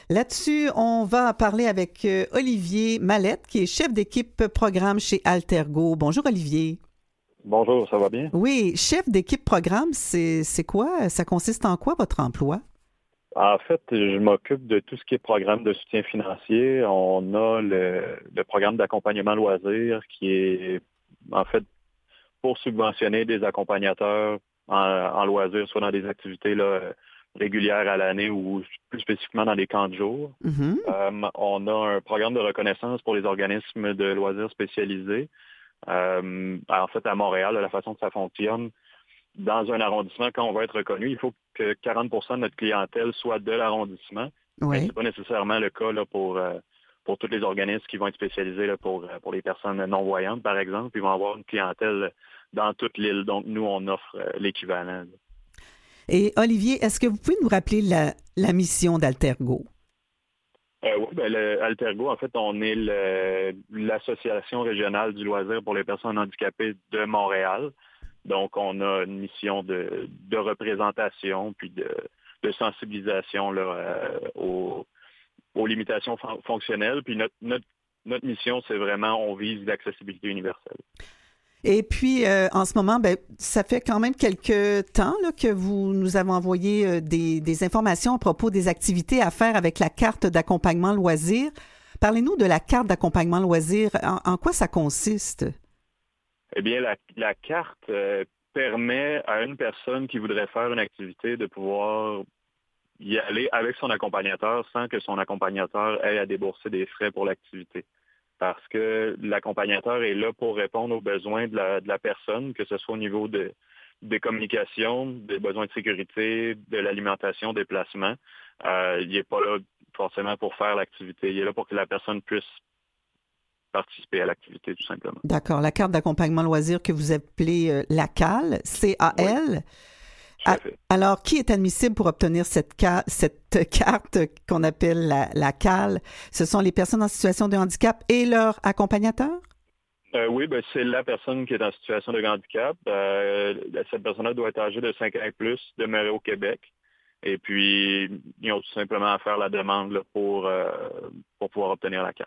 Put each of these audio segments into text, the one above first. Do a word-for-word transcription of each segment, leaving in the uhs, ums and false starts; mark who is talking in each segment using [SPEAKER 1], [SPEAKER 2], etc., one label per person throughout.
[SPEAKER 1] Là-dessus, on va parler avec euh, Olivier Mallette, qui est chef d'équipe programme chez Altergo. Bonjour Olivier.
[SPEAKER 2] Bonjour, ça va bien?
[SPEAKER 1] Oui, chef d'équipe programme, c'est, c'est quoi? Ça consiste en quoi votre emploi?
[SPEAKER 2] En fait, je m'occupe de tout ce qui est programme de soutien financier. On a le, le programme d'accompagnement loisirs qui est en fait pour subventionner des accompagnateurs en, en loisirs, soit dans des activités là, régulières à l'année ou plus spécifiquement dans des camps de jour.
[SPEAKER 1] Mm-hmm.
[SPEAKER 2] Euh, on a un programme de reconnaissance pour les organismes de loisirs spécialisés. Euh, en fait, à Montréal, la façon que ça fonctionne, dans un arrondissement, quand on va être reconnu, il faut que quarante pour cent de notre clientèle soit de l'arrondissement. Mais
[SPEAKER 1] Oui.
[SPEAKER 2] ce n'est pas nécessairement le cas là, pour, euh, pour tous les organismes qui vont être spécialisés là, pour, pour les personnes non-voyantes, par exemple. Ils vont avoir une clientèle dans toute l'île. Donc, nous, on offre euh, l'équivalent. Là.
[SPEAKER 1] Et Olivier, est-ce que vous pouvez nous rappeler la, la mission d'Altergo?
[SPEAKER 2] Euh, oui, ben, le Altergo, en fait, on est le, l'association régionale du loisir pour les personnes handicapées de Montréal. Donc, on a une mission de, de représentation puis de, de sensibilisation là, euh, aux, aux limitations fon- fonctionnelles. Puis notre, notre, notre mission, c'est vraiment, on vise l'accessibilité universelle.
[SPEAKER 1] Et puis, euh, en ce moment, ben, ça fait quand même quelques temps là, que vous nous avez envoyé euh, des, des informations à propos des activités à faire avec la carte d'accompagnement loisir. Parlez-nous de la carte d'accompagnement loisir. En, en quoi ça consiste?
[SPEAKER 2] Eh bien, la, la carte euh, permet à une personne qui voudrait faire une activité de pouvoir y aller avec son accompagnateur sans que son accompagnateur ait à débourser des frais pour l'activité. Parce que l'accompagnateur est là pour répondre aux besoins de la, de la personne, que ce soit au niveau de, des communications, des besoins de sécurité, de l'alimentation, des placements. Euh, il n'est pas là forcément pour faire l'activité. Il est là pour que la personne puisse participer à l'activité, tout simplement.
[SPEAKER 1] D'accord. La carte d'accompagnement loisir que vous appelez euh, la C A L, C A L.
[SPEAKER 2] Oui, tout à fait.
[SPEAKER 1] Alors, qui est admissible pour obtenir cette, ca- cette carte qu'on appelle la, la C A L? Ce sont les personnes en situation de handicap et leurs accompagnateurs?
[SPEAKER 2] Euh, oui, ben, c'est la personne qui est en situation de handicap. Euh, cette personne-là doit être âgée de cinq ans et plus, demeurer au Québec. Et puis, ils ont tout simplement à faire la demande là, pour, euh, pour pouvoir obtenir la carte.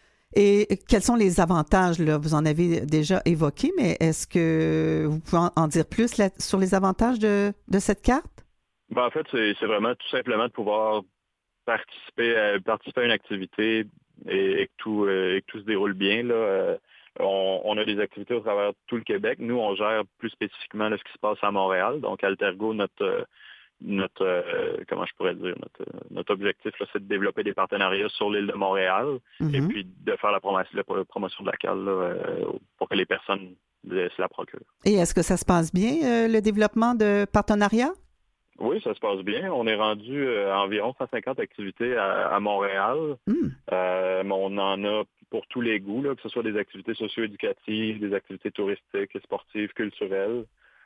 [SPEAKER 1] Et quels sont les avantages, là? Vous en avez déjà évoqué, mais est-ce que vous pouvez en, en dire plus là, sur les avantages de, de cette carte?
[SPEAKER 2] Ben, en fait, c'est, c'est vraiment tout simplement de pouvoir participer à, participer à une activité et, et que, tout, euh, et que tout se déroule bien. Là. Euh, on, on a des activités au travers de tout le Québec. Nous, on gère plus spécifiquement là, ce qui se passe à Montréal. Donc, Altergo, notre... Euh, Notre, euh, comment je pourrais dire, notre, notre objectif, là, c'est de développer des partenariats sur l'île de Montréal
[SPEAKER 1] Mm-hmm.
[SPEAKER 2] et puis de faire la promotion, la promotion de la C A L là, euh, pour que les personnes se la procurent.
[SPEAKER 1] Et est-ce que ça se passe bien, euh, le développement de partenariats?
[SPEAKER 2] Oui, ça se passe bien. On est rendu euh, à environ cent cinquante activités à, à Montréal.
[SPEAKER 1] Mm.
[SPEAKER 2] Euh, mais on en a pour tous les goûts, là, que ce soit des activités socio-éducatives, des activités touristiques, sportives, culturelles.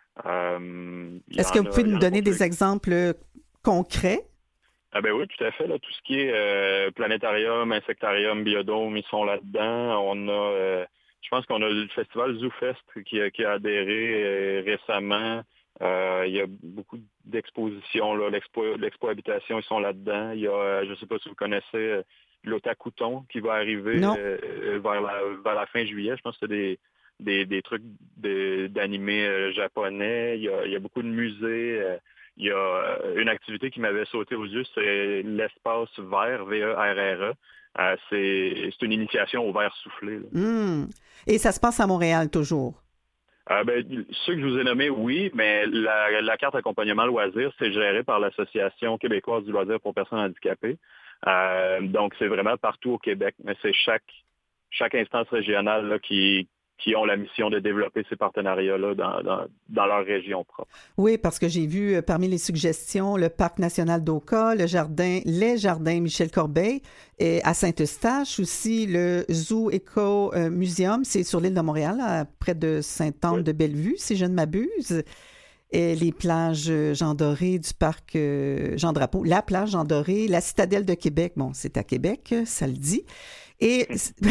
[SPEAKER 2] Euh,
[SPEAKER 1] Est-ce que vous
[SPEAKER 2] a,
[SPEAKER 1] pouvez nous donner des
[SPEAKER 2] les...
[SPEAKER 1] exemples concrets?
[SPEAKER 2] Ah ben oui, tout à fait. Là, tout ce qui est euh, planétarium, insectarium, biodôme, ils sont là-dedans. On a, euh, je pense qu'on a le festival ZooFest qui a, qui a adhéré euh, récemment. Euh, il y a beaucoup d'expositions. Là. L'expo, l'expo habitation, ils sont là-dedans. Il y a, euh, je ne sais pas si vous connaissez, euh, l'Otakouton qui va arriver euh, vers, la, vers la fin juillet. Je pense que c'est des Des, des trucs de, d'animés euh, japonais. Il y, a, il y a beaucoup de musées. Euh, il y a euh, une activité qui m'avait sauté aux yeux, c'est l'espace vert, V E R R E. Euh, c'est, c'est une initiation au verre soufflé.
[SPEAKER 1] Mm. Et ça se passe à Montréal toujours?
[SPEAKER 2] Euh, ben, ceux que je vous ai nommés, oui, mais la, la carte accompagnement loisir, c'est géré par l'Association québécoise du loisir pour personnes handicapées. Euh, donc, c'est vraiment partout au Québec, mais c'est chaque, chaque instance régionale là, qui qui ont la mission de développer ces partenariats-là dans, dans, dans leur région propre.
[SPEAKER 1] Oui, parce que j'ai vu euh, parmi les suggestions le Parc national d'Oka, le jardin, les jardins Michel Corbeil, et à Saint-Eustache aussi, le Zoo Eco euh, Museum, c'est sur l'île de Montréal, à près de Sainte-Anne-de-Bellevue, si je ne m'abuse. Et les plages Jean Doré du parc euh, Jean Drapeau, la plage Jean Doré, la citadelle de Québec, bon, c'est à Québec, ça le dit. Et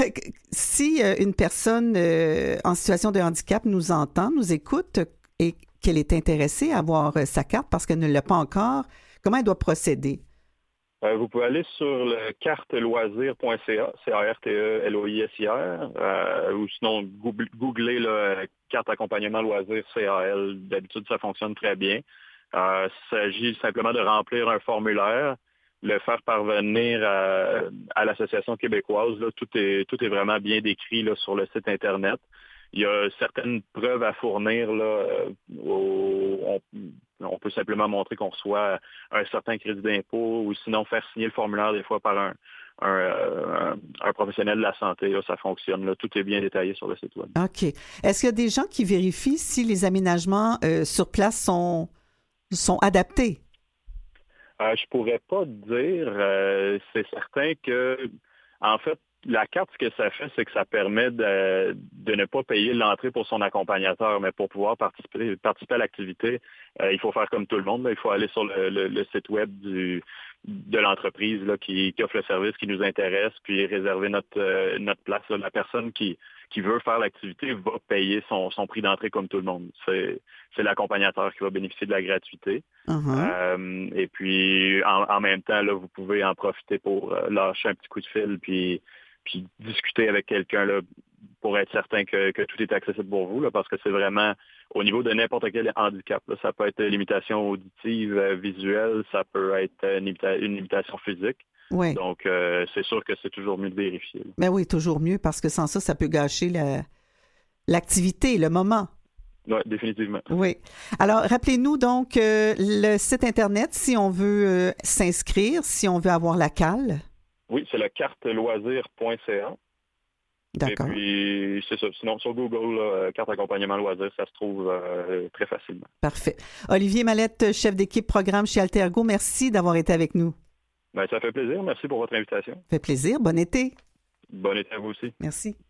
[SPEAKER 1] si une personne euh, en situation de handicap nous entend, nous écoute et qu'elle est intéressée à avoir sa carte parce qu'elle ne l'a pas encore, comment elle doit procéder?
[SPEAKER 2] Euh, vous pouvez aller sur le carteloisir point c a, C A R T E L O I S I R, euh, ou sinon googlez le carte accompagnement loisir C A L. D'habitude, ça fonctionne très bien. Euh, il s'agit simplement de remplir un formulaire, le faire parvenir à, à l'Association québécoise. Là, tout est tout est vraiment bien décrit là, sur le site Internet. Il y a certaines preuves à fournir. Là, au, on, on peut simplement montrer qu'on reçoit un certain crédit d'impôt ou sinon faire signer le formulaire des fois par un, un, un, un professionnel de la santé. Là, ça fonctionne. Là. Tout est bien détaillé sur le site web.
[SPEAKER 1] OK. Est-ce qu'il y a des gens qui vérifient si les aménagements euh, sur place sont, sont adaptés?
[SPEAKER 2] Euh, je pourrais pas dire. Euh, c'est certain que, en fait, la carte, ce que ça fait, c'est que ça permet de, de ne pas payer l'entrée pour son accompagnateur, mais pour pouvoir participer, participer à l'activité, euh, il faut faire comme tout le monde. Là. Il faut aller sur le, le, le site web du, de l'entreprise là, qui, qui offre le service qui nous intéresse, puis réserver notre, euh, notre place. Là. La personne qui, qui veut faire l'activité va payer son, son prix d'entrée comme tout le monde. C'est, c'est l'accompagnateur qui va bénéficier de la gratuité.
[SPEAKER 1] Uh-huh.
[SPEAKER 2] Euh, et puis, en, en même temps, là, vous pouvez en profiter pour euh, lâcher un petit coup de fil, puis puis discuter avec quelqu'un là, pour être certain que, que tout est accessible pour vous, là, parce que c'est vraiment au niveau de n'importe quel handicap. Là. Ça peut être limitation auditive, euh, visuelle, ça peut être une, limita- une limitation physique.
[SPEAKER 1] Oui.
[SPEAKER 2] Donc, euh, c'est sûr que c'est toujours mieux de vérifier. Là.
[SPEAKER 1] Mais oui, toujours mieux, parce que sans ça, ça peut gâcher la, l'activité, le moment.
[SPEAKER 2] Oui, définitivement.
[SPEAKER 1] Oui. Alors, rappelez-nous donc euh, le site Internet, si on veut euh, s'inscrire, si on veut avoir la C A L.
[SPEAKER 2] Oui, c'est le carteloisir point c a.
[SPEAKER 1] D'accord.
[SPEAKER 2] Et puis, c'est ça. Sinon, sur Google, là, carte accompagnement loisir, ça se trouve euh, très facilement.
[SPEAKER 1] Parfait. Olivier Mallette, chef d'équipe programme chez Altergo, merci d'avoir été avec nous.
[SPEAKER 2] Bien, ça fait plaisir. Merci pour votre invitation.
[SPEAKER 1] Ça fait plaisir. Bon été.
[SPEAKER 2] Bon été à vous aussi.
[SPEAKER 1] Merci.